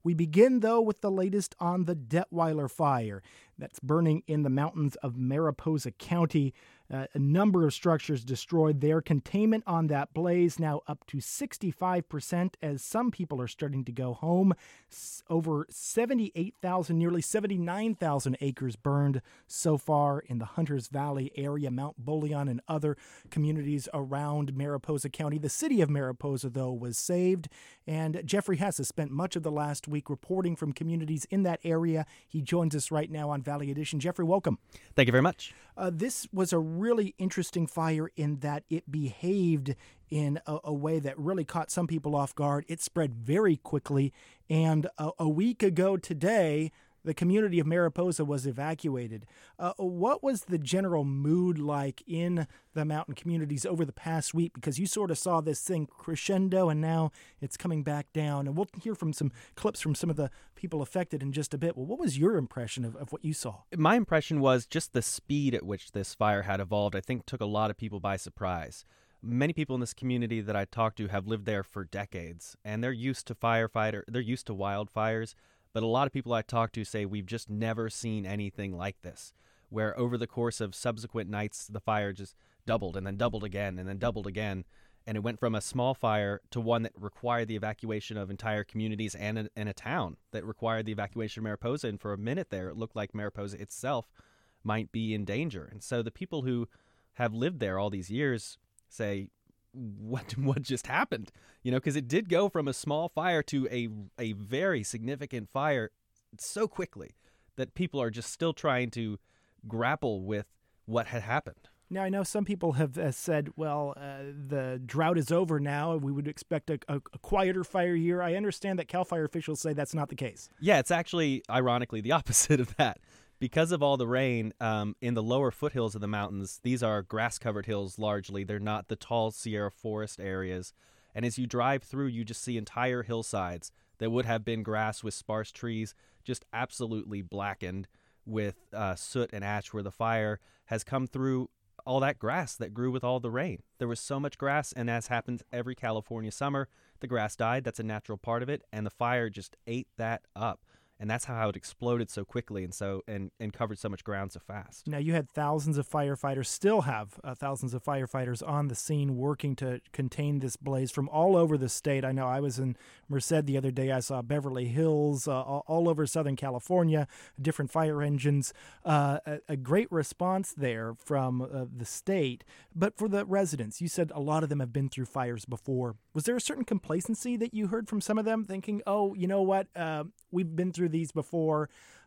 We begin, though, with the latest on the Detweiler fire that's burning in the mountains of Mariposa County. A number of structures destroyed there. Containment on that blaze now up to 65% as some people are starting to go home. Over 78,000, nearly 79,000 acres burned so far in the Hunters Valley area, Mount Bullyon and other communities around Mariposa County. The city of Mariposa, though, was saved, and Jeffrey Hess has spent much of the last week reporting from communities in that area. He joins us right now on Valley Edition. Jeffrey, welcome. Thank you very much. This was a really interesting fire in that it behaved in a way that really caught some people off guard. It spread very quickly, and a week ago today, the community of Mariposa was evacuated. What was the general mood like in the mountain communities over the past week? Because you sort of saw this thing crescendo, and now it's coming back down. And we'll hear from some clips from some of the people affected in just a bit. Well, what was your impression of what you saw? My impression was just the speed at which this fire had evolved, I think, took a lot of people by surprise. Many people in this community that I talked to have lived there for decades, and they're used to wildfires. But a lot of people I talk to say we've just never seen anything like this, where over the course of subsequent nights, the fire just doubled and then doubled again and then doubled again. And it went from a small fire to one that required the evacuation of entire communities and a town that required the evacuation of Mariposa. And for a minute there, it looked like Mariposa itself might be in danger. And so the people who have lived there all these years say, what just happened? Because it did go from a small fire to a very significant fire so quickly that people are just still trying to grapple with what had happened. Now, I know some people have said, well, the drought is over now. We would expect a quieter fire year. I understand that CAL FIRE officials say that's not the case. Yeah, it's actually, ironically, the opposite of that. Because of all the rain in the lower foothills of the mountains, these are grass-covered hills largely. They're not the tall Sierra forest areas. And as you drive through, you just see entire hillsides that would have been grass with sparse trees just absolutely blackened with soot and ash, where the fire has come through all that grass that grew with all the rain. There was so much grass, and as happens every California summer, the grass died. That's a natural part of it, and the fire just ate that up. And that's how it exploded so quickly and covered so much ground so fast. Now, you had thousands of firefighters, still have thousands of firefighters on the scene working to contain this blaze from all over the state. I know I was in Merced the other day. I saw Beverly Hills, all over Southern California, different fire engines. A great response there from the state. But for the residents, you said a lot of them have been through fires before. Was there a certain complacency that you heard from some of them thinking, oh, you know what, we've been through these before?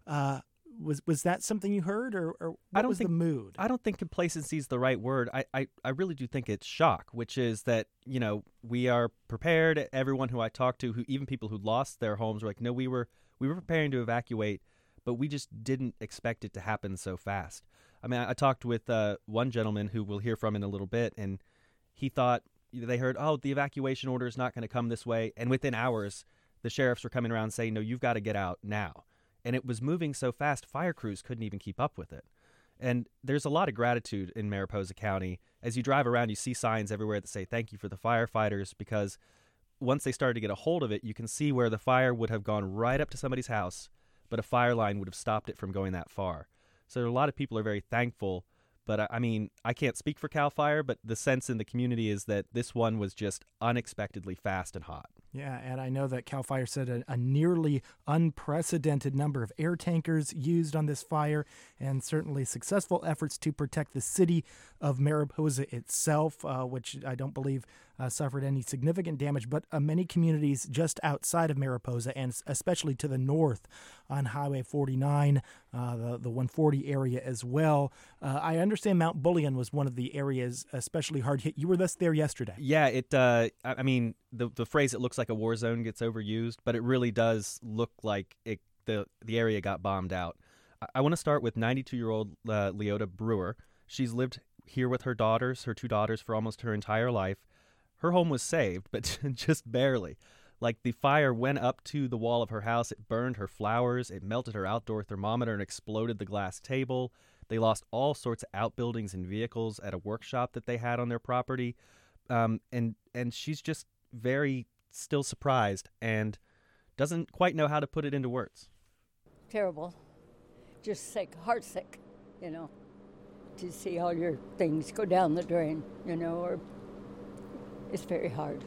Was that something you heard, or what was the mood? I don't think complacency is the right word. I really do think it's shock, which is that, we are prepared. Everyone who I talked to, even people who lost their homes, were like, no, we were preparing to evacuate, but we just didn't expect it to happen so fast. I mean, I talked with one gentleman who we'll hear from in a little bit, and he thought, they heard, oh, the evacuation order is not going to come this way. And within hours, the sheriffs were coming around saying, no, you've got to get out now. And it was moving so fast, fire crews couldn't even keep up with it. And there's a lot of gratitude in Mariposa County. As you drive around, you see signs everywhere that say, thank you for the firefighters, because once they started to get a hold of it, you can see where the fire would have gone right up to somebody's house, but a fire line would have stopped it from going that far. So a lot of people are very thankful. But I mean, I can't speak for CAL FIRE, but the sense in the community is that this one was just unexpectedly fast and hot. Yeah, and I know that CAL FIRE said a nearly unprecedented number of air tankers used on this fire, and certainly successful efforts to protect the city of Mariposa itself, which I don't believe suffered any significant damage, but many communities just outside of Mariposa, and especially to the north on Highway 49, the 140 area as well. I understand Mount Bullyon was one of the areas especially hard hit. You were there yesterday. Yeah, I mean, the phrase "it looks like a war zone" gets overused, but it really does look like the area got bombed out. I want to start with 92-year-old Leota Brewer. She's lived here with her two daughters, for almost her entire life. Her home was saved, but just barely. Like, the fire went up to the wall of her house. It burned her flowers. It melted her outdoor thermometer and exploded the glass table. They lost all sorts of outbuildings and vehicles at a workshop that they had on their property. And she's just very still surprised and doesn't quite know how to put it into words. Terrible. Just sick, heartsick, to see all your things go down the drain, or it's very hard.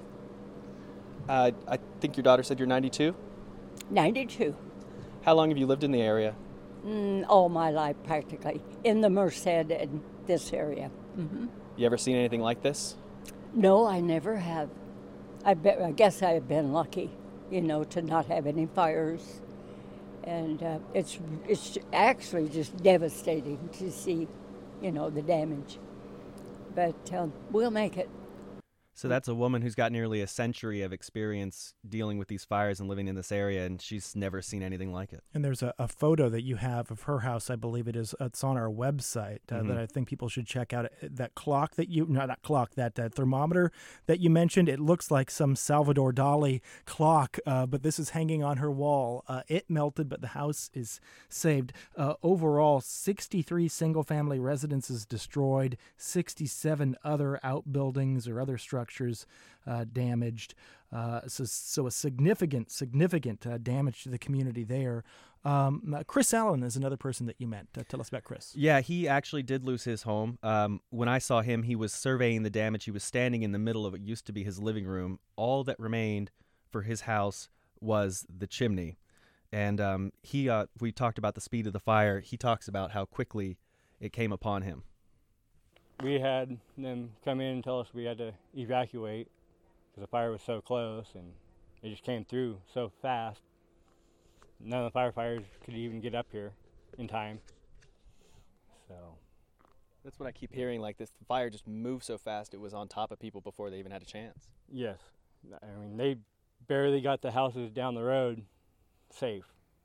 I think your daughter said you're 92? 92. How long have you lived in the area? All my life, practically, in the Merced and this area. Mm-hmm. You ever seen anything like this? No, I never have. I guess I've been lucky, to not have any fires. And it's actually just devastating to see, the damage. But we'll make it. So that's a woman who's got nearly a century of experience dealing with these fires and living in this area, and she's never seen anything like it. And there's a photo that you have of her house, I believe it is. It's on our website that I think people should check out. That clock that that thermometer that you mentioned, it looks like some Salvador Dali clock, but this is hanging on her wall. It melted, but the house is saved. Overall, 63 single-family residences destroyed, 67 other outbuildings or other structures damaged. So a significant damage to the community there. Chris Allen is another person that you met. Tell us about Chris. Yeah, he actually did lose his home. When I saw him, he was surveying the damage. He was standing in the middle of what used to be his living room. All that remained for his house was the chimney. And we talked about the speed of the fire. He talks about how quickly it came upon him. We had them come in and tell us we had to evacuate because the fire was so close and it just came through so fast. None of the firefighters could even get up here in time. So that's what I keep hearing, like this fire just moved so fast it was on top of people before they even had a chance. Yes. I mean, they barely got the houses down the road safe.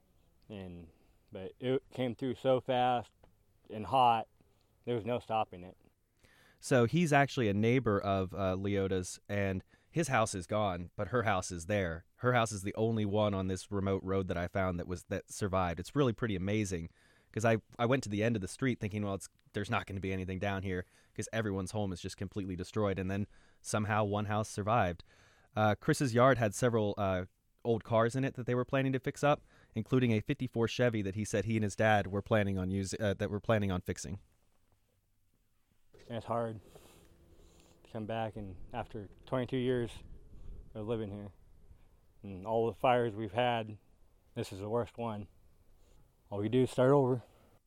But it came through so fast and hot, there was no stopping it. So he's actually a neighbor of Leota's, and his house is gone, but her house is there. Her house is the only one on this remote road that I found that survived. It's really pretty amazing because I went to the end of the street thinking, well, there's not going to be anything down here because everyone's home is just completely destroyed, and then somehow one house survived. Chris's yard had several old cars in it that they were planning to fix up, including a '54 Chevy that he said he and his dad were planning on fixing. And it's hard to come back, and after 22 years of living here and all the fires we've had, this is the worst one. All we do is start over.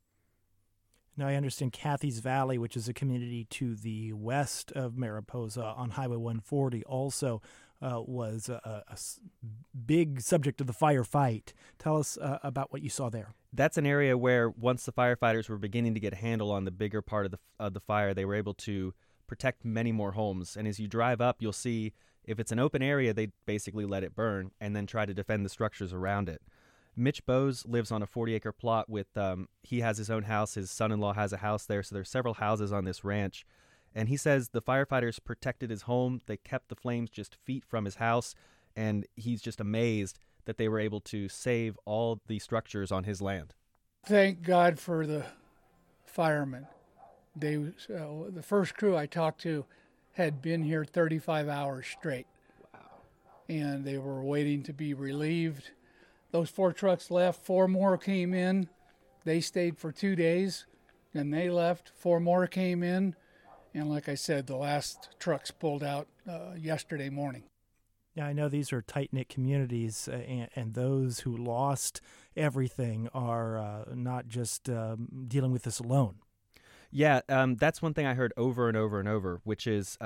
Now, I understand Cathy's Valley, which is a community to the west of Mariposa on Highway 140, also was a big subject of the firefight. Tell us about what you saw there. That's an area where once the firefighters were beginning to get a handle on the bigger part of the fire, they were able to protect many more homes. And as you drive up, you'll see if it's an open area, they basically let it burn and then try to defend the structures around it. Mitch Bowes lives on a 40-acre plot with, he has his own house. His son-in-law has a house there, so there's several houses on this ranch. And he says the firefighters protected his home. They kept the flames just feet from his house, and he's just amazed that they were able to save all the structures on his land. Thank God for the firemen. The first crew I talked to had been here 35 hours straight. Wow. And they were waiting to be relieved. Those 4 trucks left, 4 more came in. They stayed for 2 days, and they left. 4 more came in, and like I said, the last trucks pulled out yesterday morning. Yeah, I know these are tight-knit communities, and those who lost everything are not just dealing with this alone. Yeah, that's one thing I heard over and over and over, which is,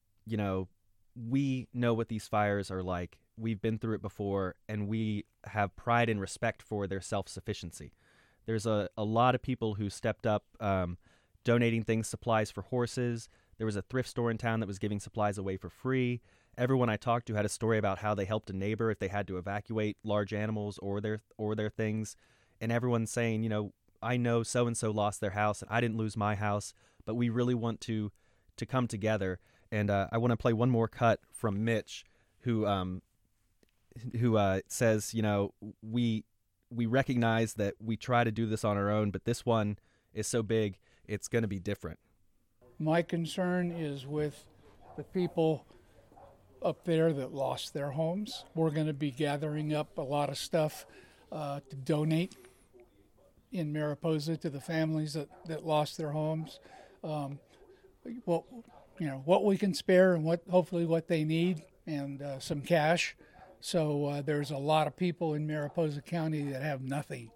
we know what these fires are like. We've been through it before, and we have pride and respect for their self-sufficiency. There's a lot of people who stepped up donating things, supplies for horses. There was a thrift store in town that was giving supplies away for free. Everyone I talked to had a story about how they helped a neighbor if they had to evacuate large animals or their things. And everyone's saying, I know so-and-so lost their house, and I didn't lose my house, but we really want to come together. And I want to play one more cut from Mitch, who says, we recognize that we try to do this on our own, but this one is so big, it's going to be different. My concern is with the people up there that lost their homes. We're going to be gathering up a lot of stuff to donate in Mariposa to the families that lost their homes. What we can spare and hopefully what they need, and some cash. So there's a lot of people in Mariposa County that have nothing.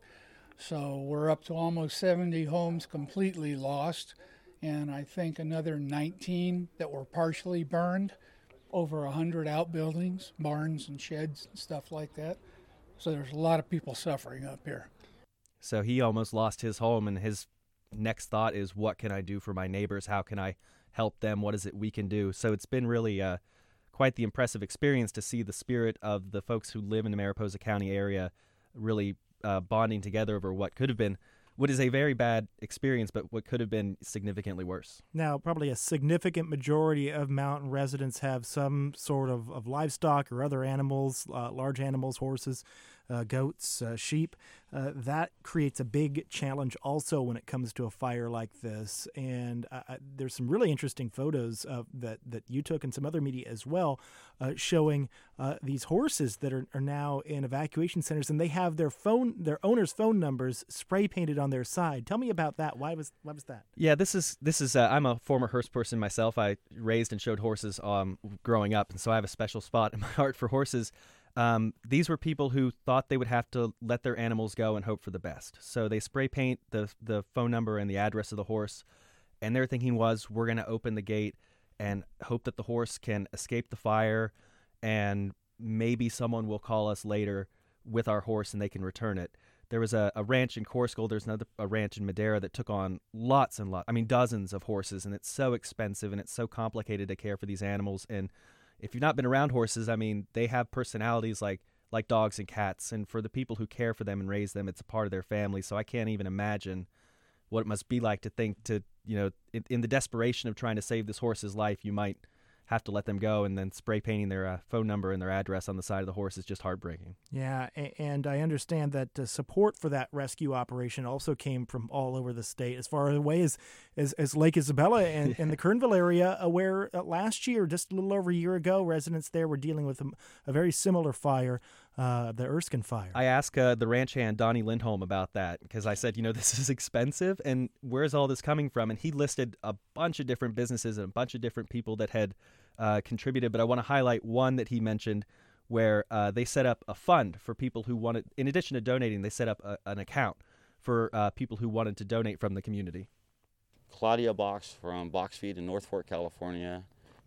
So we're up to almost 70 homes completely lost, and I think another 19 that were partially burned, over 100 outbuildings, barns and sheds and stuff like that. So there's a lot of people suffering up here. So he almost lost his home, and his next thought is, what can I do for my neighbors? How can I help them? What is it we can do? So it's been really quite the impressive experience to see the spirit of the folks who live in the Mariposa County area really bonding together over what is a very bad experience, but what could have been significantly worse. Now, probably a significant majority of mountain residents have some sort of livestock or other animals, large animals, horses, goats, sheep. That creates a big challenge also when it comes to a fire like this. And there's some really interesting photos that you took and some other media as well showing these horses that are now in evacuation centers, and they have their owners' phone numbers spray painted on their side. Tell me about that. Why was that? Yeah, this is. I'm a former hearse person myself. I raised and showed horses growing up, and so I have a special spot in my heart for horses. These were people who thought they would have to let their animals go and hope for the best. So they spray paint the phone number and the address of the horse, and their thinking was, we're going to open the gate and hope that the horse can escape the fire, and maybe someone will call us later with our horse and they can return it. There was a ranch in Corsical. There's a ranch in Madera that took on lots and lots, dozens of horses, and it's so expensive and it's so complicated to care for these animals. And if you've not been around horses, they have personalities like dogs and cats, and for the people who care for them and raise them, it's a part of their family. So I can't even imagine what it must be like to think in the desperation of trying to save this horse's life, you might have to let them go, and then spray painting their phone number and their address on the side of the horse is just heartbreaking. Yeah, and I understand that support for that rescue operation also came from all over the state, as far away as Lake Isabella and in the Kernville area, where last year, just a little over a year ago, residents there were dealing with a very similar fire, the Erskine fire. I asked the ranch hand, Donnie Lindholm, about that, because I said, this is expensive, and where's all this coming from? And he listed a bunch of different businesses and a bunch of different people that had contributed, but I want to highlight one that he mentioned where they set up a fund for people who wanted, in addition to donating, they set up an account for people who wanted to donate from the community. Claudia Box from Box Feed in North Fork, California,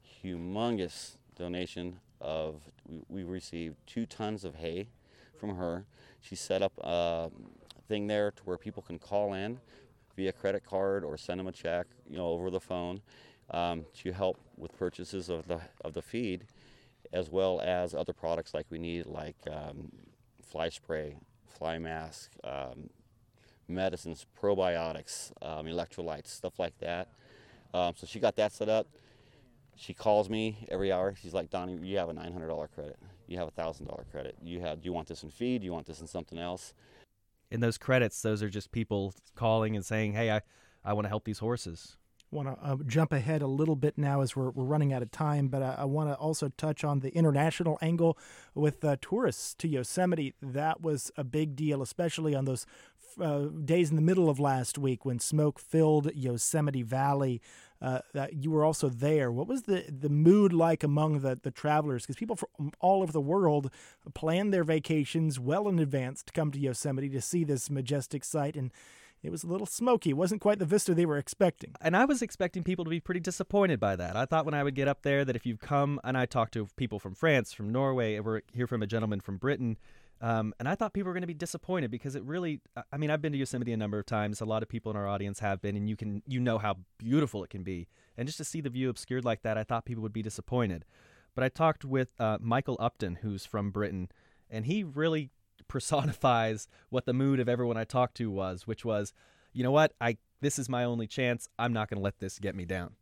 humongous donation we received 2 tons of hay from her. She set up a thing there to where people can call in via credit card or send them a check, over the phone, to help with purchases of the feed, as well as other products like we need, like fly spray, fly mask, medicines, probiotics, electrolytes, stuff like that. So she got that set up. She calls me every hour. She's like, Donnie, you have a $900 credit. You have a $1,000 credit. Do you want this in feed? Do you want this in something else? And those credits, those are just people calling and saying, hey, I want to help these horses. I want to jump ahead a little bit now as we're running out of time, but I want to also touch on the international angle with tourists to Yosemite. That was a big deal, especially on those days in the middle of last week when smoke filled Yosemite Valley. You were also there. What was the mood like among the travelers? Because people from all over the world plan their vacations well in advance to come to Yosemite to see this majestic sight, and it was a little smoky. It wasn't quite the vista they were expecting. And I was expecting people to be pretty disappointed by that. I thought when I would get up there that if you've come, and I talked to people from France, from Norway, we're here from a gentleman from Britain, and I thought people were going to be disappointed because it really, I've been to Yosemite a number of times. A lot of people in our audience have been, and you know how beautiful it can be. And just to see the view obscured like that, I thought people would be disappointed. But I talked with Michael Upton, who's from Britain, and he really personifies what the mood of everyone I talked to was, which was, you know what, this is my only chance. I'm not going to let this get me down.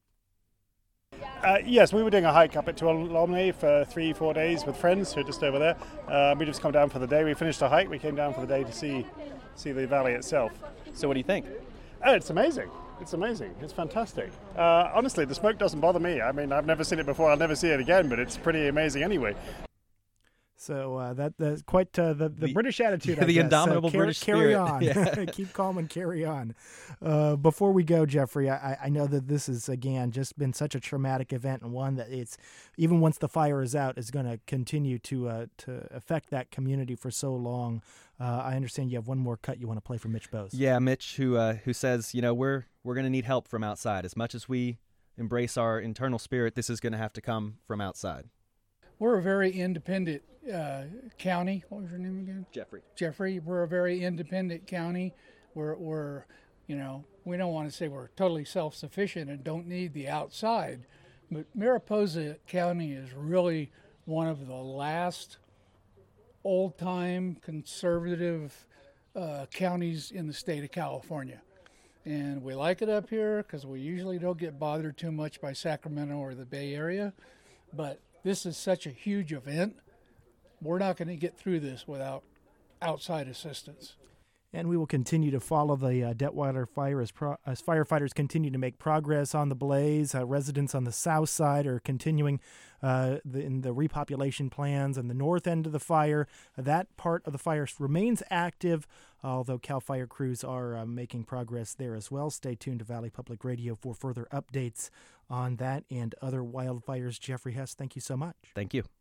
Yes, we were doing a hike up at Tuolumne for 3-4 days with friends who are just over there. We just come down for the day. We finished the hike. We came down for the day to see the valley itself. So what do you think? Oh, it's amazing. It's amazing. It's fantastic. Honestly, the smoke doesn't bother me. I mean, I've never seen it before. I'll never see it again, but it's pretty amazing anyway. So that's quite the British attitude, I the guess. indomitable British carry spirit. on. Yeah. Keep calm and carry on. Before we go, Jeffrey, I know that this has, again, just been such a traumatic event, and one that it's, even once the fire is out, is going to continue to affect that community for so long. I understand you have one more cut you want to play for Mitch Bose. Yeah, Mitch, who says, we're going to need help from outside. As much as we embrace our internal spirit, this is going to have to come from outside. We're a very independent county. What was your name again? Jeffrey. We're a very independent county. We're we don't want to say we're totally self-sufficient and don't need the outside, but Mariposa County is really one of the last old-time conservative counties in the state of California. And we like it up here because we usually don't get bothered too much by Sacramento or the Bay Area, but this is such a huge event. We're not going to get through this without outside assistance. And we will continue to follow the Detweiler fire as firefighters continue to make progress on the blaze. Residents on the south side are continuing in the repopulation plans on the north end of the fire. That part of the fire remains active, although CAL FIRE crews are making progress there as well. Stay tuned to Valley Public Radio for further updates on that and other wildfires. Jeffrey Hess, thank you so much. Thank you.